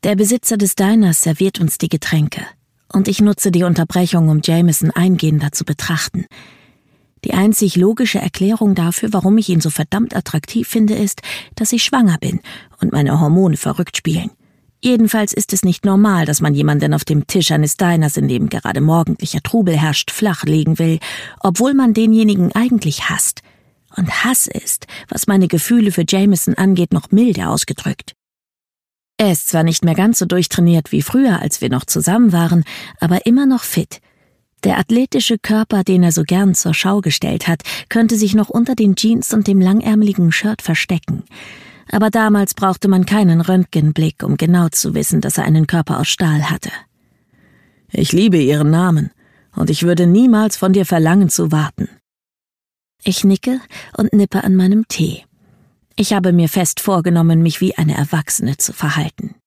Der Besitzer des Diners serviert uns die Getränke, und ich nutze die Unterbrechung, um Jameson eingehender zu betrachten. Die einzig logische Erklärung dafür, warum ich ihn so verdammt attraktiv finde, ist, dass ich schwanger bin und meine Hormone verrückt spielen. Jedenfalls ist es nicht normal, dass man jemanden auf dem Tisch eines Diners, in dem gerade morgendlicher Trubel herrscht, flachlegen will, obwohl man denjenigen eigentlich hasst. Und Hass ist, was meine Gefühle für Jameson angeht, noch milder ausgedrückt. Er ist zwar nicht mehr ganz so durchtrainiert wie früher, als wir noch zusammen waren, aber immer noch fit. Der athletische Körper, den er so gern zur Schau gestellt hat, könnte sich noch unter den Jeans und dem langärmeligen Shirt verstecken. Aber damals brauchte man keinen Röntgenblick, um genau zu wissen, dass er einen Körper aus Stahl hatte. »Ich liebe Ihren Namen, und ich würde niemals von dir verlangen zu warten.« Ich nicke und nippe an meinem Tee. Ich habe mir fest vorgenommen, mich wie eine Erwachsene zu verhalten.